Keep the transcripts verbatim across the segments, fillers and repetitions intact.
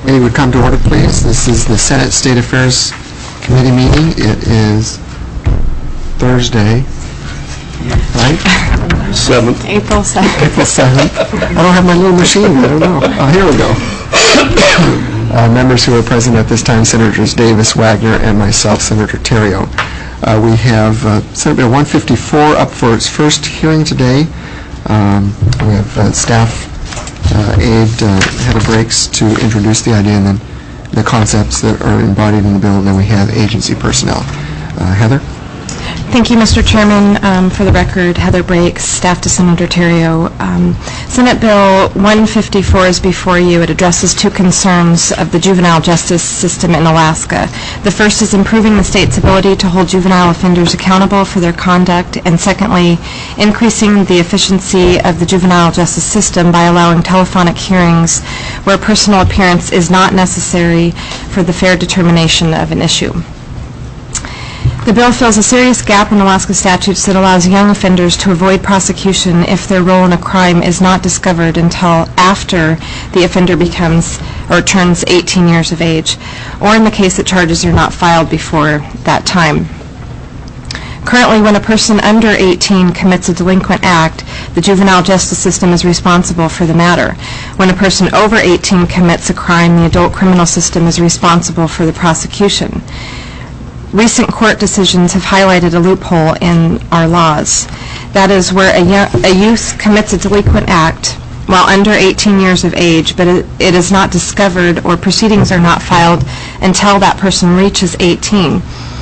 Meeting would come to order, please. This is the Senate State Affairs Committee meeting. It is Thursday, right? seventh. April seventh. April seventh. I don't have my little machine. I don't know. Oh, here we go. uh, members who are present at this time, Senators Davis, Wagner, and myself, Senator Theriault. Uh, we have uh, Senate Bill one fifty-four up for its first hearing today. Um, we have uh, staff uh, aide uh, Heather Breaks to introduce the idea and then the concepts that are embodied in the bill, and then we have agency personnel. Uh, Heather? Thank you, Mister Chairman. Um, for the record, Heather Breaks, staff to Senator Theriault. Um, Senate Bill one fifty-four is before you. It addresses two concerns of the juvenile justice system in Alaska. The first is improving the state's ability to hold juvenile offenders accountable for their conduct, and secondly, increasing the efficiency of the juvenile justice system by allowing telephonic hearings where personal appearance is not necessary for the fair determination of an issue. The bill fills a serious gap in Alaska statutes that allows young offenders to avoid prosecution if their role in a crime is not discovered until after the offender becomes or turns eighteen years of age, or in the case that charges are not filed before that time. Currently, when a person under eighteen commits a delinquent act, the juvenile justice system is responsible for the matter. When a person over eighteen commits a crime, the adult criminal system is responsible for the prosecution. Recent court decisions have highlighted a loophole in our laws. That is where a, young, a youth commits a delinquent act while under eighteen years of age, but it, it is not discovered or proceedings are not filed until that person reaches eighteen.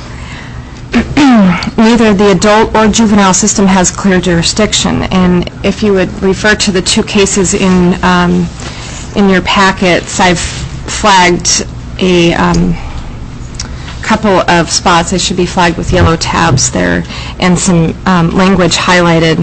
Neither the adult or juvenile system has clear jurisdiction, and if you would refer to the two cases in, um, in your packets, I've flagged a um, couple of spots. They should be flagged with yellow tabs there, and some um, language highlighted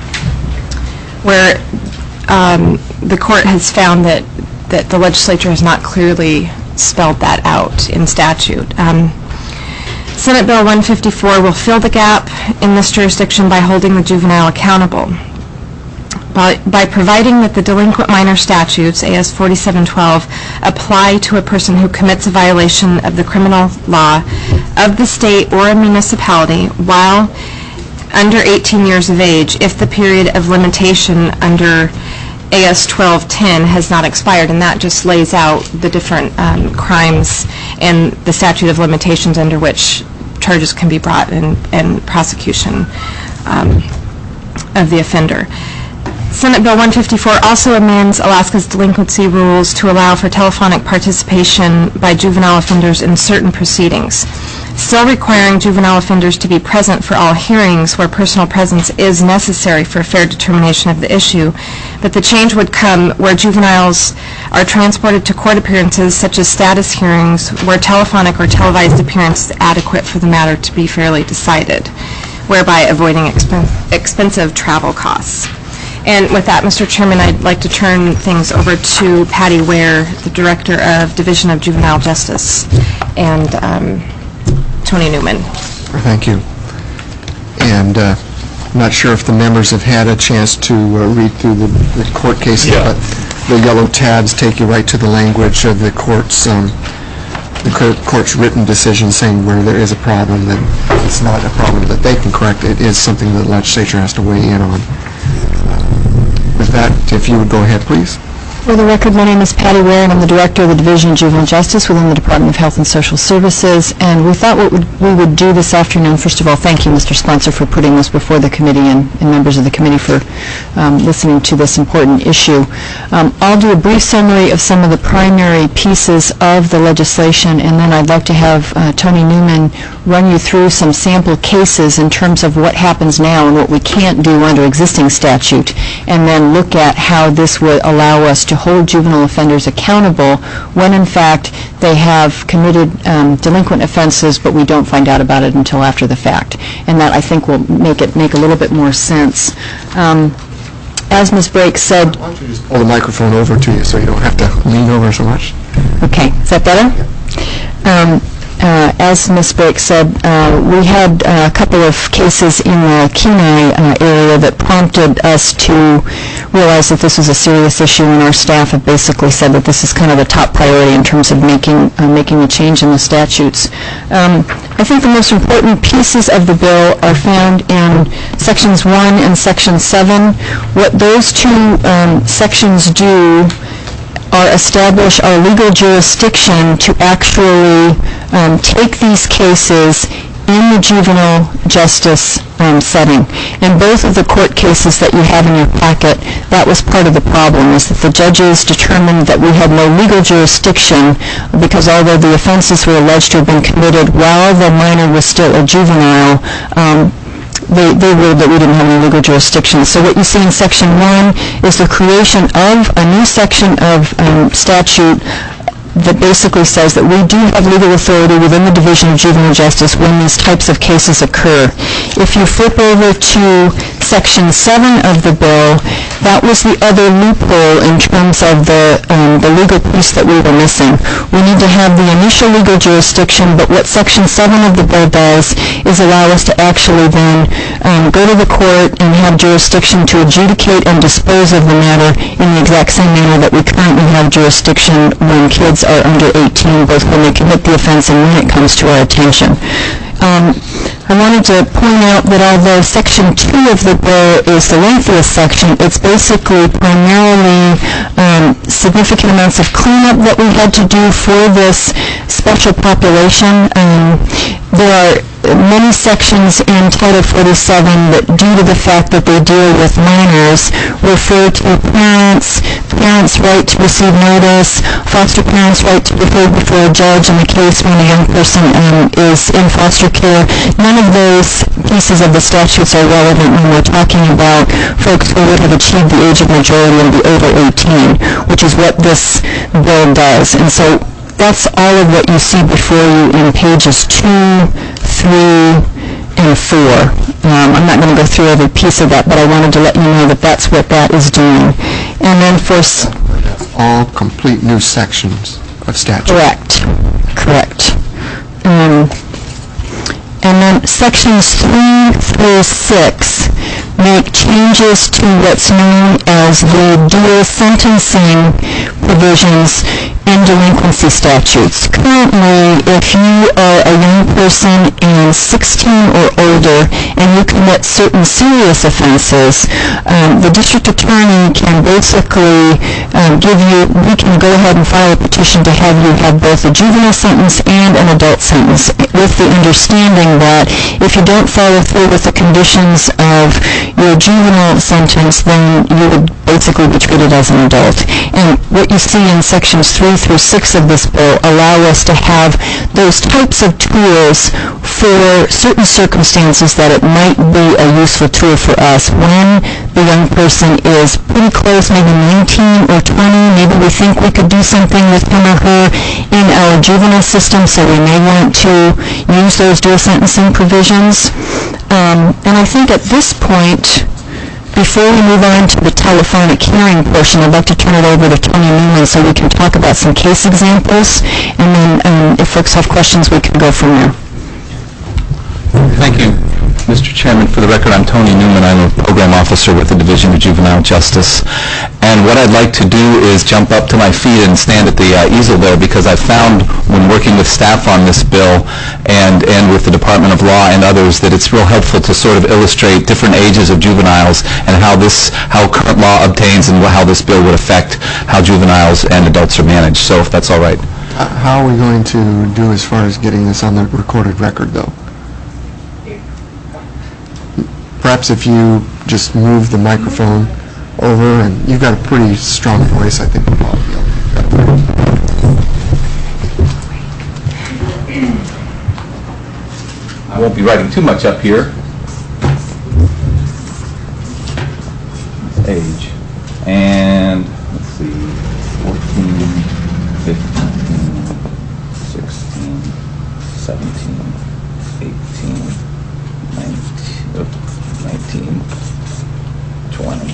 where um, the court has found that, that the legislature has not clearly spelled that out in statute. Um, Senate Bill one fifty-four will fill the gap in this jurisdiction by holding the juvenile accountable. By, by providing that the delinquent minor statutes, A S forty-seven twelve, apply to a person who commits a violation of the criminal law of the state or a municipality while under eighteen years of age, if the period of limitation under A S twelve ten has not expired, and that just lays out the different um, crimes and the statute of limitations under which charges can be brought and, and prosecution um, of the offender. Senate Bill one fifty-four also amends Alaska's delinquency rules to allow for telephonic participation by juvenile offenders in certain proceedings, still requiring juvenile offenders to be present for all hearings where personal presence is necessary for a fair determination of the issue, but the change would come where juveniles are transported to court appearances such as status hearings where telephonic or televised appearance is adequate for the matter to be fairly decided, whereby avoiding expen- expensive travel costs. And with that, Mister Chairman, I'd like to turn things over to Patty Ware, the Director of Division of Juvenile Justice, and um, Tony Newman. Thank you. And uh, I'm not sure if the members have had a chance to uh, read through the, the court cases, yeah. But the yellow tabs take you right to the language of the court's um, the court, court's written decision saying where there is a problem, that it's not a problem that they can correct. It is something that the legislature has to weigh in on. With that, if you would go ahead, please. For the record, my name is Patty Ware, and I'm the Director of the Division of Juvenile Justice within the Department of Health and Social Services. And we thought what would, we would do this afternoon, first of all, thank you, Mister Spencer, for putting this before the committee and, and members of the committee for um, listening to this important issue. Um, I'll do a brief summary of some of the primary pieces of the legislation, and then I'd like to have uh, Tony Newman run you through some sample cases in terms of what happens now and what we can't do under existing statute, and then look at how this would allow us to hold juvenile offenders accountable when in fact they have committed um, delinquent offenses, but we don't find out about it until after the fact. And that, I think, will make it make a little bit more sense. Um, as Miz Breaks said... Why don't you just pull the microphone over to you so you don't have to lean over so much? Okay. Is that better? Um, uh, as Miz Blake said, uh, we had uh, a couple of cases in the Kenai uh, area that prompted us to realize that this was a serious issue, and our staff have basically said that this is kind of a top priority in terms of making uh, making a change in the statutes. Um, I think the most important pieces of the bill are found in sections one and section seven. What those two um, sections do are establish our legal jurisdiction to actually um, take these cases in the juvenile justice um, setting. In both of the court cases that you have in your packet, that was part of the problem, is that the judges determined that we had no legal jurisdiction because although the offenses were alleged to have been committed while the minor was still a juvenile, um, They, they ruled that we didn't have any legal jurisdiction. So what you see in Section one is the creation of a new section of um, statute that basically says that we do have legal authority within the Division of Juvenile Justice when these types of cases occur. If you flip over to Section seven of the bill, that was the other loophole in terms of the, um, the legal piece that we were missing. We need to have the initial legal jurisdiction, but what Section seven of the bill does is allow us to actually then um, go to the court and have jurisdiction to adjudicate and dispose of the matter in the exact same manner that we currently have jurisdiction when kids are under eighteen, both when they commit the offense and when it comes to our attention. Um, I wanted to point out that although Section two of the bill is the lengthiest section, it's basically primarily um, significant amounts of cleanup that we had to do for this special population. Um, there are many sections in Title forty-seven that, due to the fact that they deal with minors, refer to parents, parents' right to receive notice, foster parents' right to be heard before a judge in the case when a young person um, is in foster care. None of those pieces of the statutes are relevant when we're talking about folks who would have achieved the age of majority and be over eighteen, which is what this bill does. And so that's all of what you see before you in pages two, three, and four. Um, I'm not going to go through every piece of that, but I wanted to let you know that that's what that is doing. And then for... S- all complete new sections of statute. Correct. Correct. Um, and then sections three through six make changes to what's known as the dual sentencing provisions in delinquency statutes. Currently, if you are a young person and sixteen or older and you commit certain serious offenses, um, the district attorney can basically um, give you, we can go ahead and file a petition to have you have both a juvenile sentence and an adult sentence, with the understanding that if you don't follow through with the conditions of your juvenile sentence, then you would basically be treated as an adult. And what you see in sections three through six of this bill allow us to have those types of tools for certain circumstances that it might be a useful tool for us when the young person is pretty close, maybe nineteen or twenty. Maybe we think we could do something with him or her in our juvenile system, so we may want to use those dual sentencing provisions. Um, and I think at this point, before we move on to the telephonic hearing portion, I'd like to turn it over to Tony Newman so we can talk about some case examples, and then um, if folks have questions, we can go from there. Thank you, Mister Chairman. For the record, I'm Tony Newman. I'm a program officer with the Division of Juvenile Justice. And what I'd like to do is jump up to my feet and stand at the uh, easel there, because I found when working with staff on this bill and, and with the Department of Law and others that it's real helpful to sort of illustrate different ages of juveniles and how this, how current law obtains and how this bill would affect how juveniles and adults are managed. So if that's all right. Uh, how are we going to do as far as getting this on the recorded record, though? Perhaps if you just move the microphone over, and you've got a pretty strong voice, I think we'll all be able to. I won't be writing too much up here. Age. And let's see, fourteen, fifteen, sixteen, seventeen, eighteen, nineteen, nineteen, twenty.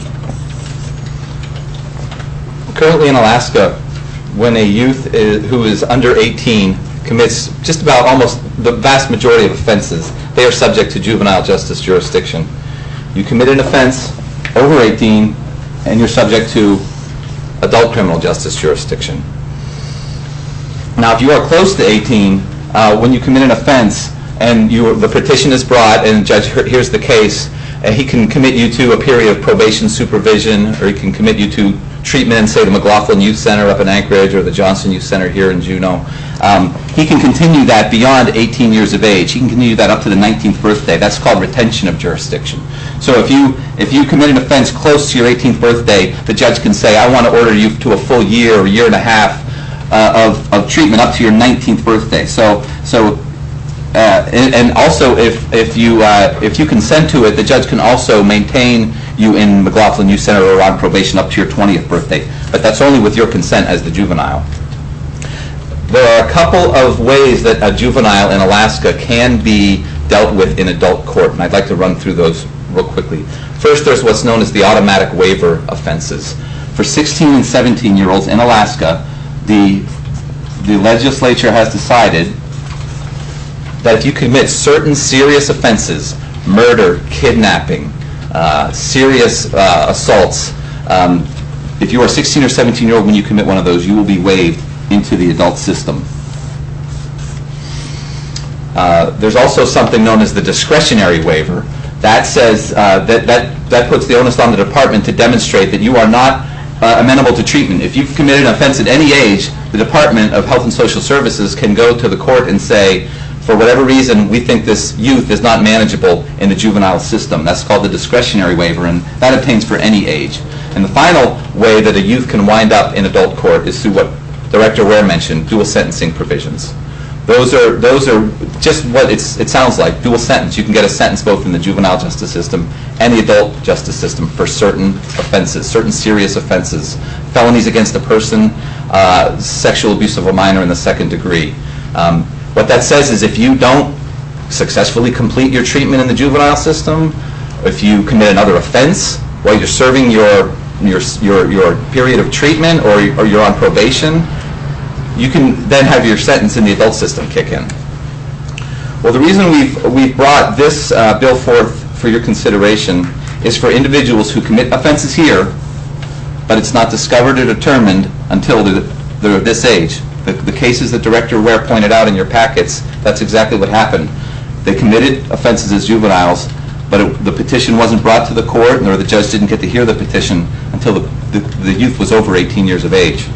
Currently in Alaska, when a youth is, who is under eighteen commits just about almost the vast majority of offenses, they are subject to juvenile justice jurisdiction. You commit an offense over eighteen, and you're subject to adult criminal justice jurisdiction. Now, if you are close to eighteen, uh, when you commit an offense and you, the petition is brought and the judge hears the case, uh, he can commit you to a period of probation supervision, or he can commit you to treatment in, say, the McLaughlin Youth Center up in Anchorage or the Johnson Youth Center here in Juneau. Um, he can continue that beyond eighteen years of age. He can continue that up to the nineteenth birthday. That's called retention of jurisdiction. So if you if you commit an offense close to your eighteenth birthday, the judge can say, I want to order you to a full year or year and a half uh, of, of treatment up to your nineteenth birthday. So so uh, and, and also if if you uh, if you consent to it, the judge can also maintain you in McLaughlin Youth Center or on probation up to your twentieth birthday. But that's only with your consent as the juvenile. There are a couple of ways that a juvenile in Alaska can be dealt with in adult court, and I'd like to run through those real quickly. First, there's what's known as the automatic waiver offenses. For sixteen and seventeen-year-olds in Alaska, the, the legislature has decided that if you commit certain serious offenses, murder, kidnapping, uh, serious uh, assaults, um, if you are sixteen or seventeen-year-old when you commit one of those, you will be waived into the adult system. Uh, there's also something known as the discretionary waiver. That says uh, that, that, that puts the onus on the department to demonstrate that you are not uh, amenable to treatment. If you've committed an offense at any age, the Department of Health and Social Services can go to the court and say, for whatever reason, we think this youth is not manageable in the juvenile system. That's called the discretionary waiver, and that obtains for any age. And the final way that a youth can wind up in adult court is through what Director Ware mentioned, dual sentencing provisions. Those are those are just what it's, it sounds like, dual sentence. You can get a sentence both in the juvenile justice system and the adult justice system for certain offenses, certain serious offenses, felonies against a person, uh, sexual abuse of a minor in the second degree. Um, what that says is if you don't successfully complete your treatment in the juvenile system, if you commit another offense while you're serving your your your, your period of treatment, or, or you're on probation, you can then have your sentence in the adult system kick in. Well, the reason we've, we've brought this uh, bill forth for your consideration is for individuals who commit offenses here, but it's not discovered or determined until they're, they're this age. The, the cases that Director Ware pointed out in your packets, that's exactly what happened. They committed offenses as juveniles, but it, the petition wasn't brought to the court, nor the judge didn't get to hear the petition until the, the, the youth was over eighteen years of age.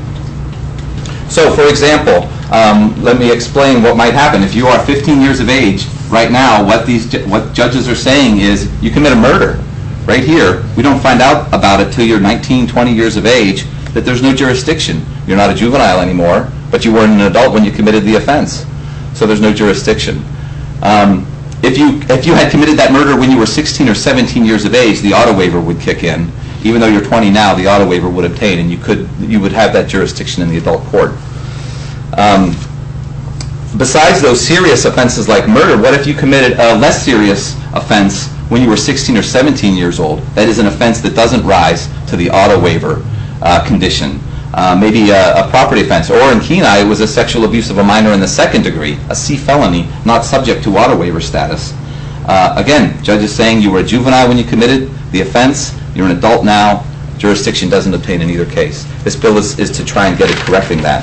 So, for example, um, let me explain what might happen. If you are fifteen years of age, right now, what these ju- what judges are saying is you commit a murder right here. We don't find out about it till you're nineteen, twenty years of age, that there's no jurisdiction. You're not a juvenile anymore, but you weren't an adult when you committed the offense. So there's no jurisdiction. Um, if you if you had committed that murder when you were sixteen or seventeen years of age, the auto waiver would kick in. Even though you're twenty now, the auto waiver would obtain, and you could you would have that jurisdiction in the adult court. Um, besides those serious offenses like murder, what if you committed a less serious offense when you were sixteen or seventeen years old? That is an offense that doesn't rise to the auto waiver uh, condition. Uh, maybe a, a property offense, or in Kenai, it was a sexual abuse of a minor in the second degree, a C felony, not subject to auto waiver status. Uh, again, judge is saying you were a juvenile when you committed the offense. You're an adult now. Jurisdiction doesn't obtain in either case. This bill is, is to try and get it correcting that.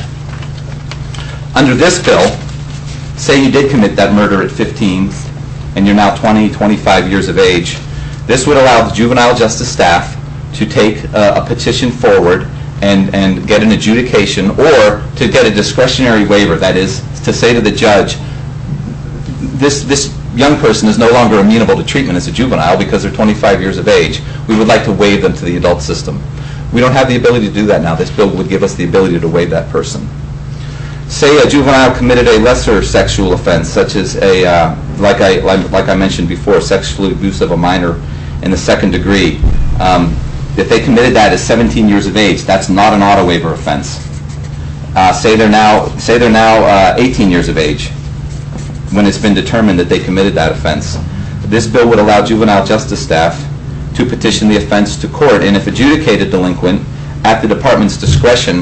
Under this bill, say you did commit that murder at fifteen, and you're now twenty, twenty-five years of age. This would allow the juvenile justice staff to take uh, a petition forward and, and get an adjudication, or to get a discretionary waiver. That is, to say to the judge, this this young person is no longer amenable to treatment as a juvenile because they're twenty-five years of age. We would like to waive them to the adult system. We don't have the ability to do that now. This bill would give us the ability to waive that person. Say a juvenile committed a lesser sexual offense, such as a, uh, like I like, like I mentioned before, sexual abuse of a minor in the second degree. Um, if they committed that at seventeen years of age, that's not an auto waiver offense. Uh, say they're now say they're now uh, eighteen years of age when it's been determined that they committed that offense. This bill would allow juvenile justice staff to petition the offense to court, and if adjudicated delinquent, at the department's discretion,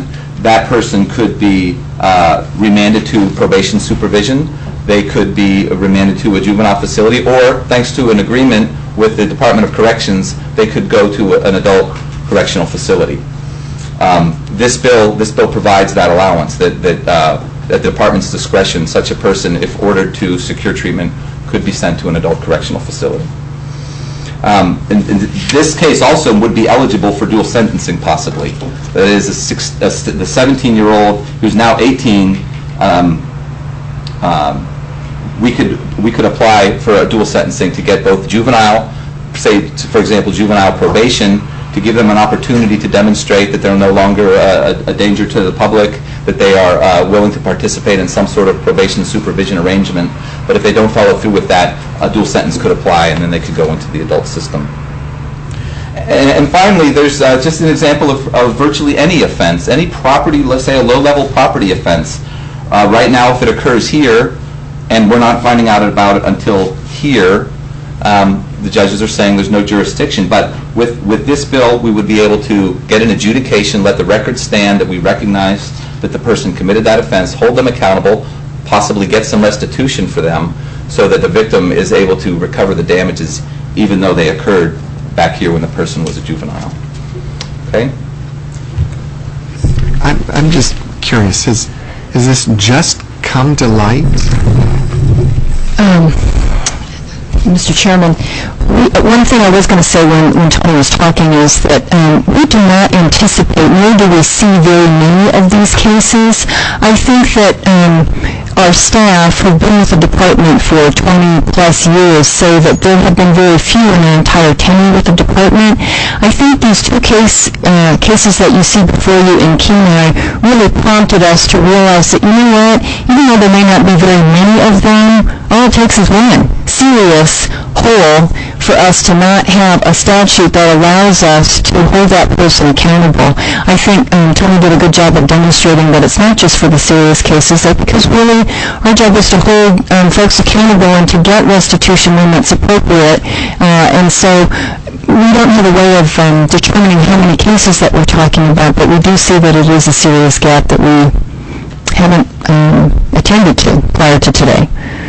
that person could be uh, remanded to probation supervision. They could be remanded to a juvenile facility, or thanks to an agreement with the Department of Corrections, they could go to a, an adult correctional facility. Um, this bill, this bill provides that allowance, that, that uh, at the department's discretion, such a person, if ordered to secure treatment, could be sent to an adult correctional facility. Um, in, in this case also would be eligible for dual sentencing, possibly. That is, a six, a, the seventeen-year-old who's now eighteen, um, um, we could we could apply for a dual sentencing to get both juvenile, say, for example, juvenile probation, to give them an opportunity to demonstrate that they're no longer a, a danger to the public, that they are uh, willing to participate in some sort of probation supervision arrangement. But if they don't follow through with that, a dual sentence could apply, and then they could go into the adult system. And, and finally, there's uh, just an example of, of virtually any offense, any property, let's say a low-level property offense. Uh, right now, if it occurs here, and we're not finding out about it until here, um, the judges are saying there's no jurisdiction. But with, with this bill, we would be able to get an adjudication, let the record stand that we recognize that the person committed that offense, hold them accountable, possibly get some restitution for them, so that the victim is able to recover the damages even though they occurred back here when the person was a juvenile. Okay? I'm, I'm just curious, has, has this just come to light? Um, Mister Chairman, we, one thing I was going to say when, when Tony was talking is that um, we do not anticipate, nor do we see very many of these cases. I think that um, our staff who've been with the department for twenty plus years say that there have been very few in their entire tenure with the department. I think these two case, uh, cases that you see before you in Kenai really prompted us to realize that, you know what, even though there may not be very many of them, all it takes is one serious hole for us to not have a statute that allows us to hold that person accountable. I think um, Tony did a good job of demonstrating that it's not just for the serious cases, that because really our job is to hold um, folks accountable and to get restitution when that's appropriate. Uh, and so we don't have a way of um, determining how many cases that we're talking about, but we do see that it is a serious gap that we haven't um, attended to prior to today.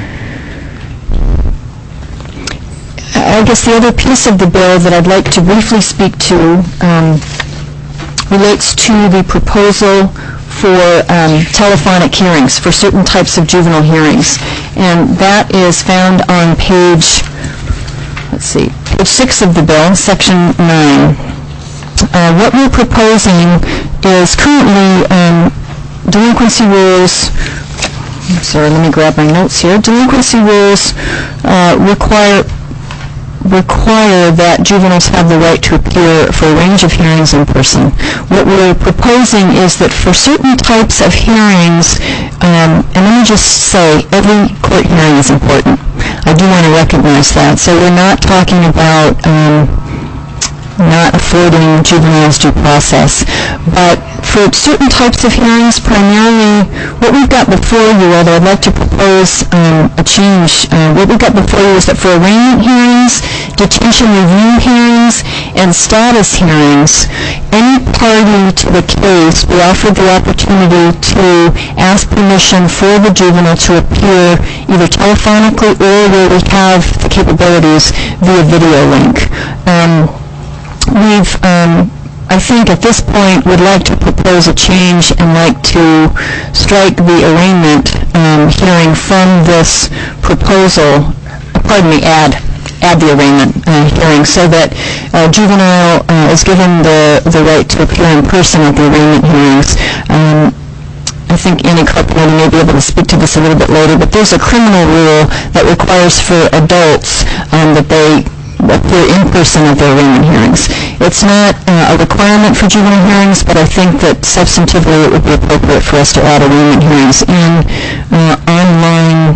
I guess the other piece of the bill that I'd like to briefly speak to um, relates to the proposal for um, telephonic hearings, for certain types of juvenile hearings. And that is found on page, let's see, page six of the bill, section nine. Uh, what we're proposing is currently um, delinquency rules, sorry, let me grab my notes here. Delinquency rules uh, require require that juveniles have the right to appear for a range of hearings in person. What we're proposing is that for certain types of hearings, um, and let me just say, every court hearing is important. I do want to recognize that. So we're not talking about um, not affording juveniles due process, but for certain types of hearings, primarily what we've got before you, although I'd like to propose um, a change, uh, what we've got before you is that for arraignment hearings, detention review hearings, and status hearings, any party to the case will offer the opportunity to ask permission for the juvenile to appear either telephonically or where we have the capabilities via video link. Um, we've um, I think at this point would like to propose a change and like to strike the arraignment um, hearing from this proposal, pardon me, add, add the arraignment uh, hearing so that uh, juvenile uh, is given the, the right to appear in person at the arraignment hearings. Um, I think Annie Carpenter may be able to speak to this a little bit later, but there's a criminal rule that requires for adults um, that they appear in person at their arraignment hearings. It's not uh, a requirement for juvenile hearings, but I think that substantively it would be appropriate for us to add arraignment hearings in uh, online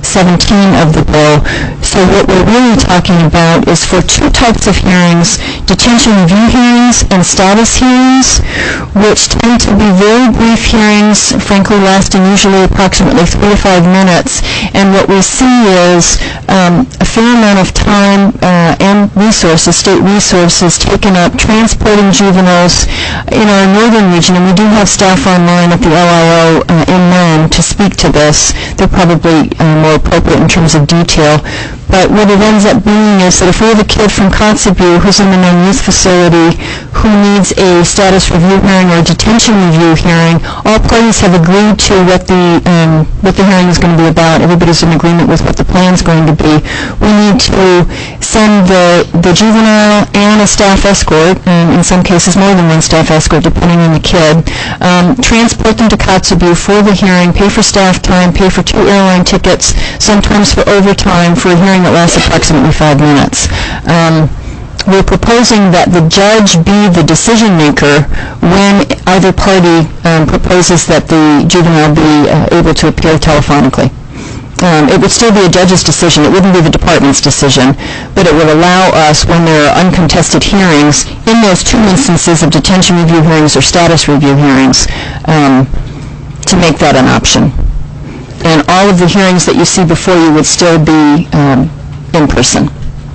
seventeen of the bill. So what we're really talking about is for two types of hearings, detention review hearings and status hearings, which tend to be very brief hearings, frankly lasting usually approximately three to five minutes. And what we see is um, a fair amount of time uh, and resources, state resources, taken up transporting juveniles in our northern region, and we do have staff online at the L I O uh, in Nome to speak to this. They're probably uh, more appropriate in terms of detail. But what it ends up being is that if we have a kid from Kotzebue who's in the Nome Youth Facility who needs a status review hearing or a detention review hearing, all parties have agreed to what the um, what the hearing is going to be about. Everybody's in agreement with what the plan is going to be. We need to send the, the juvenile and a staff escort, and in some cases more than one staff escort depending on the kid, um, transport them to Kotzebue for the hearing, pay for staff time, pay for two airline tickets, sometimes for overtime for a hearing that lasts approximately five minutes. Um, we're proposing that the judge be the decision maker when either party um, proposes that the juvenile be uh, able to appear telephonically. Um, it would still be a judge's decision. It wouldn't be the department's decision, but it would allow us, when there are uncontested hearings, in those two instances of detention review hearings or status review hearings, um, to make that an option. And all of the hearings that you see before you would still be um, in person.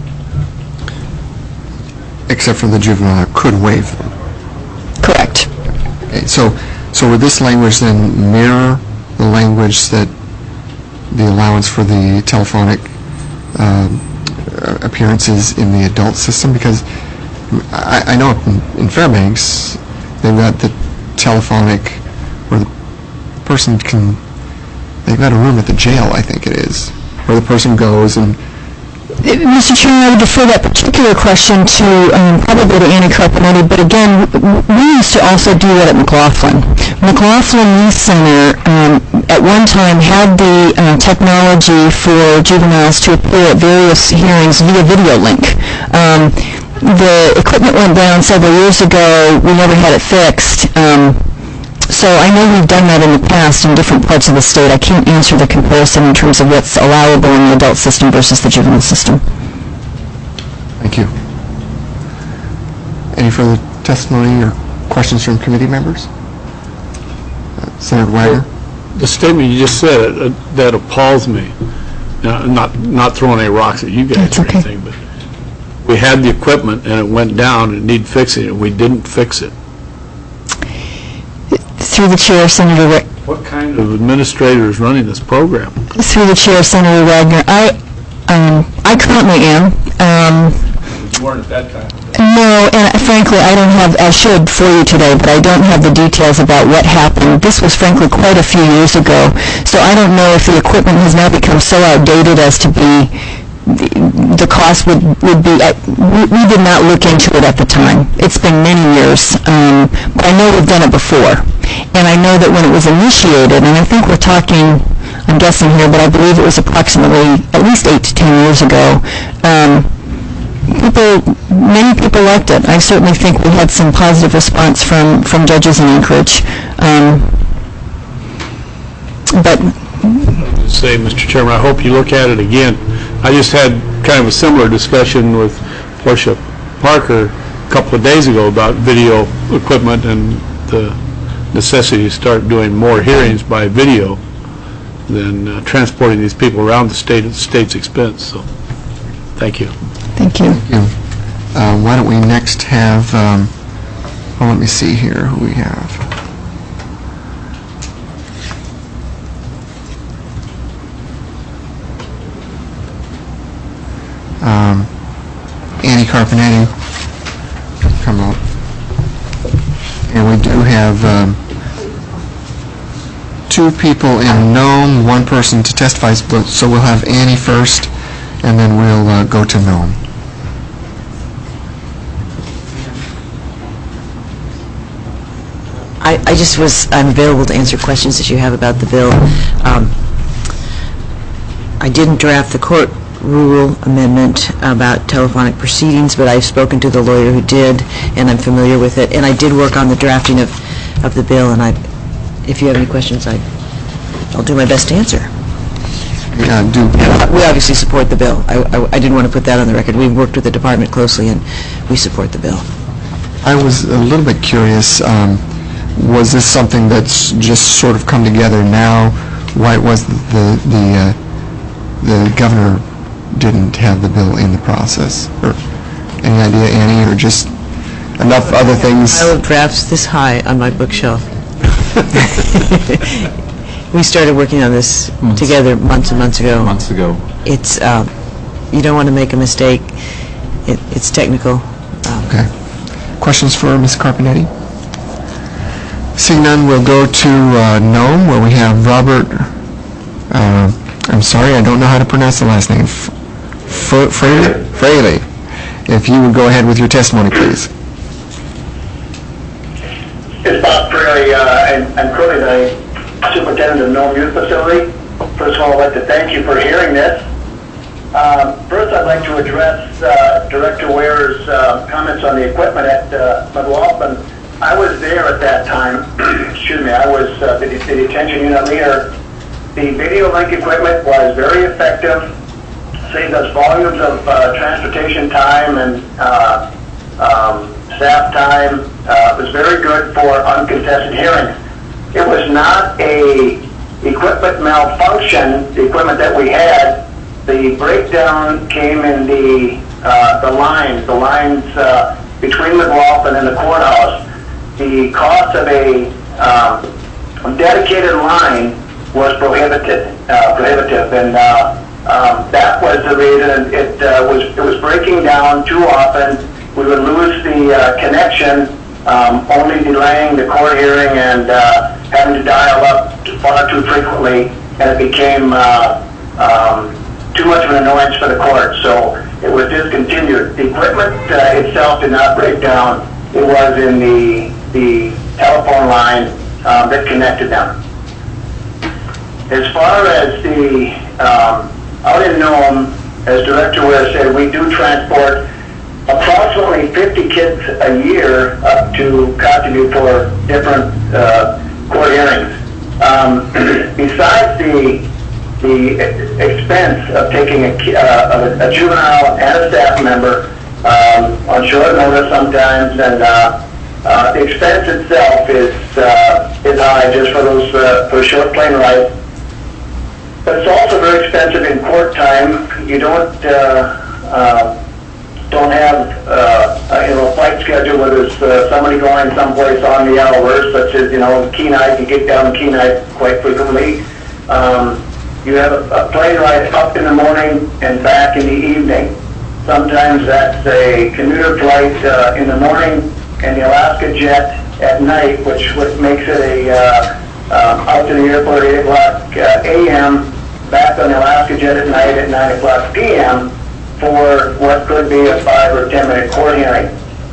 Except for the juvenile could waive them. Correct. Okay, so, so would this language then mirror the language that the allowance for the telephonic um, appearances in the adult system? Because I, I know in, in Fairbanks they've got the telephonic where the person can. They've got a room at the jail, I think it is, where the person goes and... Mister Chairman, I would defer that particular question to um, probably to Annie Carpenetti, but again, we used to also do that at McLaughlin. McLaughlin Youth Center um, at one time had the uh, technology for juveniles to appear at various hearings via video link. Um, the equipment went down several years ago. We never had it fixed. Um, So I know we've done that in the past in different parts of the state. I can't answer the comparison in terms of what's allowable in the adult system versus the juvenile system. Thank you. Any further testimony or questions from committee members? Uh, Senator Wagner? The statement you just said, uh, that appalls me. Now, I'm not, not throwing any rocks at you guys That's or okay. anything, but we had the equipment and it went down and it needed fixing and we didn't fix it. Through the chair, Senator Wa- What kind of administrator is running this program? through the chair, Senator Wagner, I um, I currently am. Um, You weren't at that time. No, and frankly, I don't have, I should for you today, but I don't have the details about what happened. This was frankly quite a few years ago, so I don't know if the equipment has now become so outdated as to be, the, the cost would, would be, uh, we, we did not look into it at the time. It's been many years, um, but I know we've done it before. And I know that when it was initiated, and I think we're talking, I'm guessing here, but I believe it was approximately at least eight to ten years ago, um, people, many people liked it. I certainly think we had some positive response from, from judges in Anchorage. Um, but Say, Mister Chairman, I hope you look at it again. I just had kind of a similar discussion with Portia Parker a couple of days ago about video equipment and the necessity to start doing more hearings by video than uh, transporting these people around the state at the state's expense. So, thank you. thank you. Thank you. Uh, why don't we next have, um, well, let me see here who we have. Um, Annie Carpenetti, come up. And we do have um, two people in Nome, one person to testify, so we'll have Annie first, and then we'll uh, go to Nome. I, I just was, I'm available to answer questions that you have about the bill. Um, I didn't draft the court rule amendment about telephonic proceedings, but I've spoken to the lawyer who did, and I'm familiar with it. And I did work on the drafting of, of the bill, and I, if you have any questions, I, I'll do my best to answer. uh, do... We obviously support the bill. I I- I didn't want to put that on the record. We've worked with the department closely, and we support the bill. I was a little bit curious, um, was this something that's just sort of come together now? Why it was the, the, uh, the governor didn't have the bill in the process? Or any idea, Annie, or just enough other things? Pile of drafts this high on my bookshelf. We started working on this Months. together months and months ago. Months ago. It's, um, you don't want to make a mistake. It- It's technical. Um, Okay. Questions for Miz Carpenetti? Seeing none, we'll go to uh, Nome, where we have Robert, uh, I'm sorry, I don't know how to pronounce the last name. F- F- Fraley? Fraley. If you would go ahead with your testimony, please. It's Bob Fraley. Uh, I'm I'm currently the superintendent of Nome Youth Facility. First of all, I'd like to thank you for hearing this. Um, First, I'd like to address uh, Director Ware's uh, comments on the equipment at uh, McLaughlin. I was there at that time. Excuse me. I was uh, the, the detention unit leader. The video link equipment was very effective, saved us volumes of uh, transportation time and uh, um, staff time. Uh, it was very good for uncontested hearings. It was not a equipment malfunction, the equipment that we had. The breakdown came in the uh, the lines, the lines uh, between McLaughlin and the courthouse. The cost of a um, dedicated line was prohibited, uh, prohibitive, and uh, um, that was the reason it uh, was it was breaking down too often. We would lose the uh, connection, um, only delaying the court hearing and uh, having to dial up far too frequently, and it became uh, um, too much of an annoyance for the court, so it was discontinued. The equipment uh, itself did not break down. It was in the the telephone line um, that connected them. As far as the um, out in Nome, as Director Ware said, we do transport approximately fifty kids a year up to Cotteville for different uh, court hearings. Um, besides the the expense of taking a, uh, a juvenile and a staff member um, on short notice sometimes, and uh, uh, the expense itself is uh, is high just for those uh, for a short plane ride. But it's also very expensive in court time. You don't uh, uh, don't have uh, a, you know, a flight schedule where there's uh, somebody going someplace on the hour, such as, you know, Kenai. You get down to Kenai quite frequently. Um, You have a, a plane ride up in the morning and back in the evening. Sometimes that's a commuter flight uh, in the morning and the Alaska jet at night, which what makes it a uh, um, out to the airport at eight o'clock uh, a m, back on the Alaska jet at night at nine o'clock p m for what could be a five or ten minute court hearing.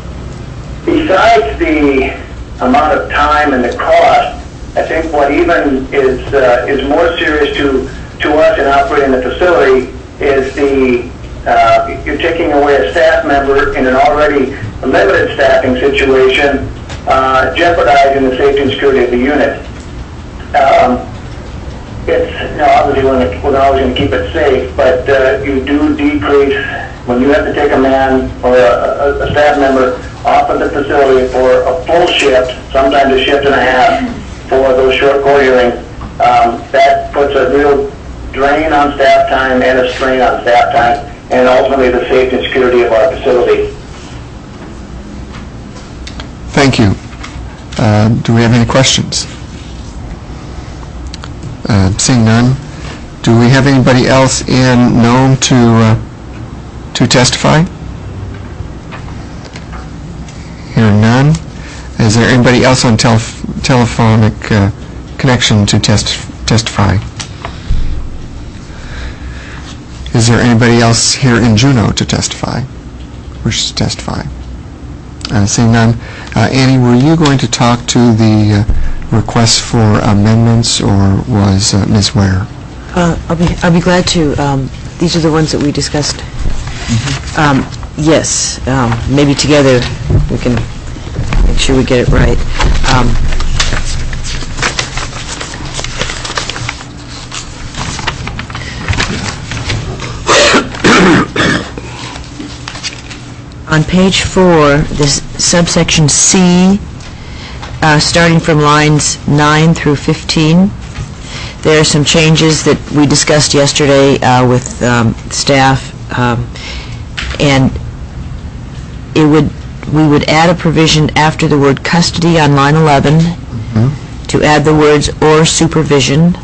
Besides the amount of time and the cost, I think what even is uh, is more serious to to us in operating the facility is the uh, you're taking away a staff member in an already limited staffing situation, uh, jeopardizing the safety and security of the unit. Um, it's, you know, obviously we're, we're always going to keep it safe, but uh, you do decrease when you have to take a man or a, a, a staff member off of the facility for a full shift, sometimes a shift and a half, for those short court hearings. Um, that puts a real drain on staff time and a strain on staff time, and ultimately the safety and security of our facility. Thank you. Uh, do we have any questions? Uh, seeing none, do we have anybody else in Nome to uh, to testify? Hearing none. Is there anybody else on telef telephonic uh, connection to test testify? Is there anybody else here in Juneau to testify? Wishes to testify? Uh, seeing none. Uh, Annie, were you going to talk to the uh, requests for amendments, or was uh, Miz Ware? Uh, I'll be I'll be glad to. Um, these are the ones that we discussed. Mm-hmm. um, yes, um, maybe together we can make sure we get it right. Um, On page four, this subsection C, uh, starting from lines nine through fifteen, there are some changes that we discussed yesterday uh, with um, staff, um, and it would, we would add a provision after the word custody on line eleven to add the words or supervision.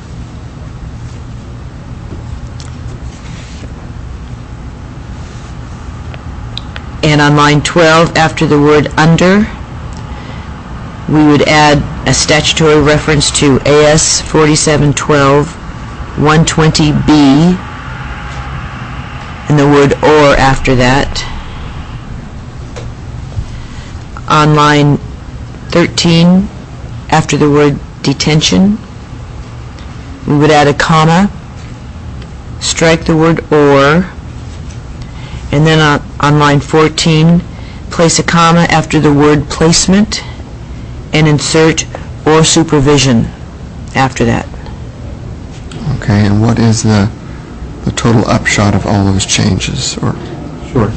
And on line twelve, after the word under, we would add a statutory reference to A S forty-seven twelve one twenty B and the word or after that. On line thirteen, after the word detention, we would add a comma, strike the word or, and then on, on line fourteen, place a comma after the word placement and insert or supervision after that. Okay, and what is the, the total upshot of all those changes? Or Sure.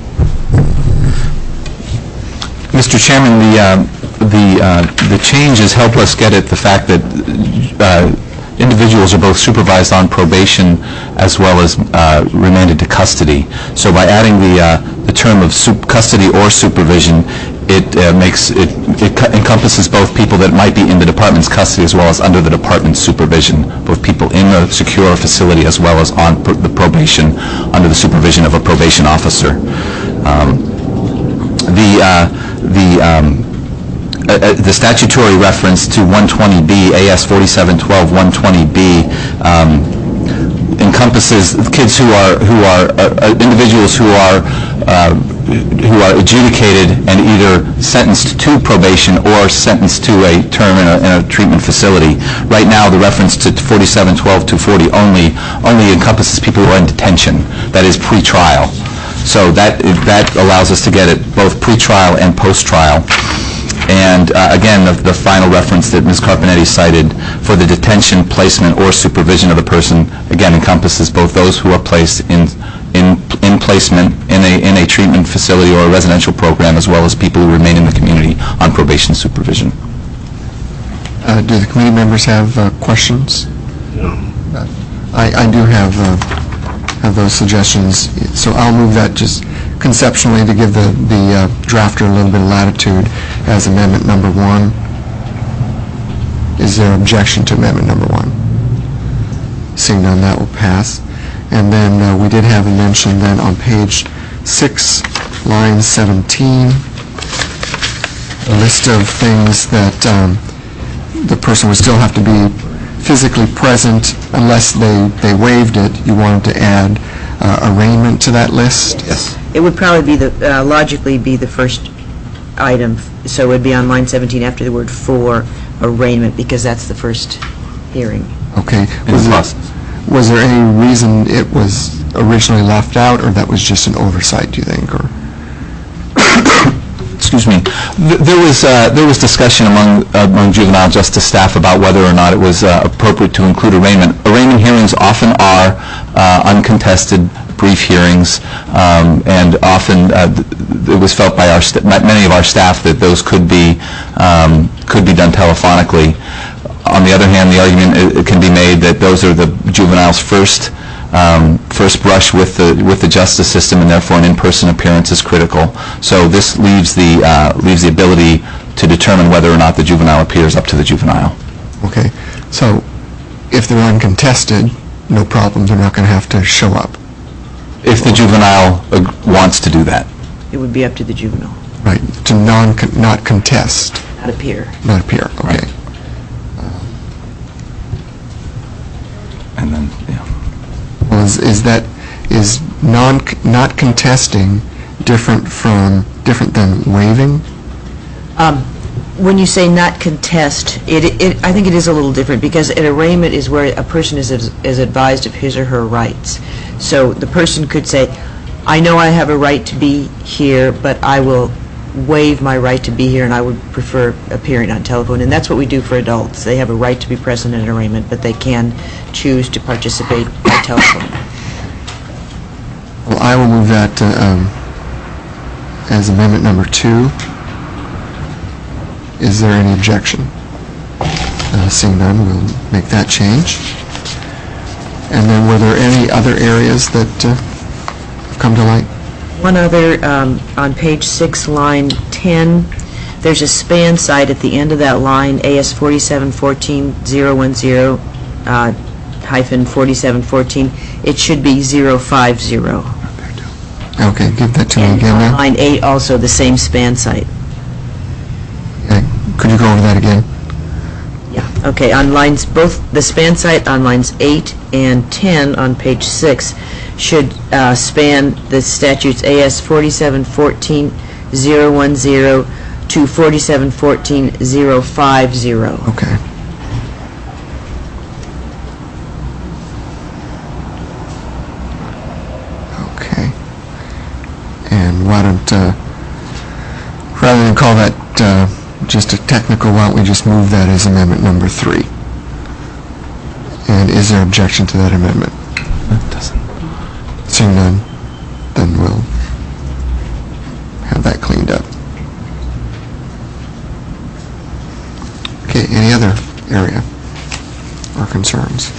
Mister Chairman, the uh, the uh, the changes help us get at the fact that uh, individuals are both supervised on probation as well as uh, remanded to custody. So by adding the uh, the term of sup- custody or supervision, it uh, makes it, it co- encompasses both people that might be in the department's custody as well as under the department's supervision, both people in the secure facility as well as on pr- the probation under the supervision of a probation officer. Um, the uh, the um, Uh, uh, the statutory reference to one twenty B, A S forty-seven twelve one twenty B, um, encompasses kids who are who are uh, uh, individuals who are uh, who are adjudicated and either sentenced to probation or sentenced to a term in a, in a treatment facility. Right now, the reference to forty-seven twelve two forty only only encompasses people who are in detention. That is pre-trial. So that that allows us to get at both pre-trial and post-trial. And uh, again, the, the final reference that Miz Carpenetti cited for the detention, placement, or supervision of the person, again, encompasses both those who are placed in in in placement in a in a treatment facility or a residential program, as well as people who remain in the community on probation supervision. uh, do the committee members have uh, questions? No. I, I do have uh, have those suggestions, so I'll move that just conceptually to give the, the uh, drafter a little bit of latitude as amendment number one. Is there objection to amendment number one? Seeing none, that will pass. And then uh, we did have a mention then on page six, line seventeen, a list of things that um, the person would still have to be physically present unless they, they waived it. You wanted to add uh, arraignment to that list? Yes. It would probably be the, uh, logically be the first item, so it would be on line seventeen after the word for, arraignment, because that's the first hearing. Okay. In Was the there, process. was there any reason it was originally left out, or that was just an oversight, do you think? Or Excuse me. Th- There was uh, there was discussion among uh, among juvenile justice staff about whether or not it was uh, appropriate to include arraignment. Arraignment hearings often are uh, uncontested, brief hearings, um, and often uh, th- it was felt by our st- many of our staff that those could be um, could be done telephonically. On the other hand, the argument uh, it can be made that those are the juveniles' first um, first brush with the with the justice system, and therefore an in-person appearance is critical. So this leaves the uh, leaves the ability to determine whether or not the juvenile appears up to the juvenile. okay, so if they're uncontested, no problem, they're not going to have to show up. If the juvenile uh, wants to do that. It would be up to the juvenile, Right, to non, not contest, not appear. not appear, okay. Right. And then, yeah. Well, is, is that, is non, not contesting different from, different than waiving? Um, When you say not contest, it, it, I think it is a little different, because an arraignment is where a person is, is advised of his or her rights. So the person could say, I know I have a right to be here, but I will waive my right to be here, and I would prefer appearing on telephone. And that's what we do for adults. They have a right to be present in an arraignment, but they can choose to participate by telephone. Well, I will move that uh, um, as amendment number two. Is there any objection? Uh, Seeing none, we'll make that change. And then were there any other areas that uh, have come to light? One other, um, on page six, line ten, there's a span site at the end of that line, A S forty-seven fourteen zero one zero uh, hyphen forty-seven fourteen. It should be zero five zero. Okay, give that to me And again on now. line eight, also the same span site. Okay, could you go over that again? Yeah, okay, on lines, both the span site on lines eight and ten on page six should uh, span the statutes A S forty-seven fourteen zero one zero to forty-seven fourteen zero five zero. Okay. Okay. And why don't, uh, rather than call that uh, just a technical, why don't we just move that as amendment number three? And is there objection to that amendment? It doesn't. Seeing none, then we'll have that cleaned up. Okay, any other area or concerns?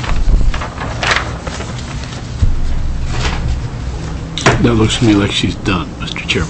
That looks to me like she's done, Mister Chairman.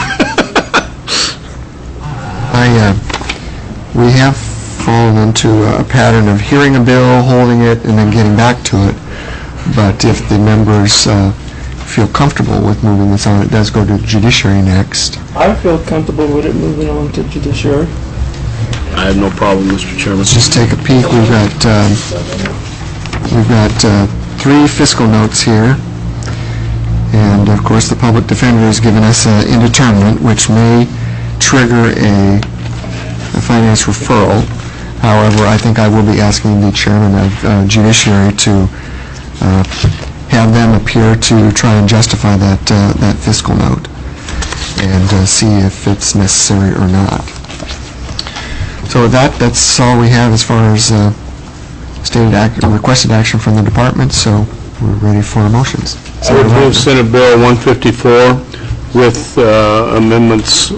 I, uh, we have fallen into a pattern of hearing a bill, holding it, and then getting back to it. But if the members uh, feel comfortable with moving this on, it does go to judiciary next. I feel comfortable with it moving on to judiciary. I have no problem, Mister Chairman. Let's just take a peek. We've got, um, we've got uh, three fiscal notes here. And of course, the public defender has given us an indeterminate, which may trigger a, a finance referral. However, I think I will be asking the chairman of uh, judiciary to uh, have them appear to try and justify that uh, that fiscal note and uh, see if it's necessary or not. So with that, that's all we have as far as uh, stated act requested action from the department. So we're ready for motions. I would move Senate Bill one fifty-four with uh, amendments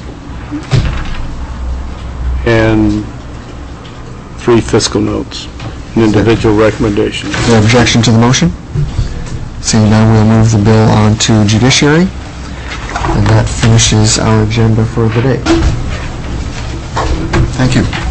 and three fiscal notes and individual recommendations. Is there objection to the motion? Seeing none, we'll move the bill on to judiciary, and that finishes our agenda for the day. Thank you.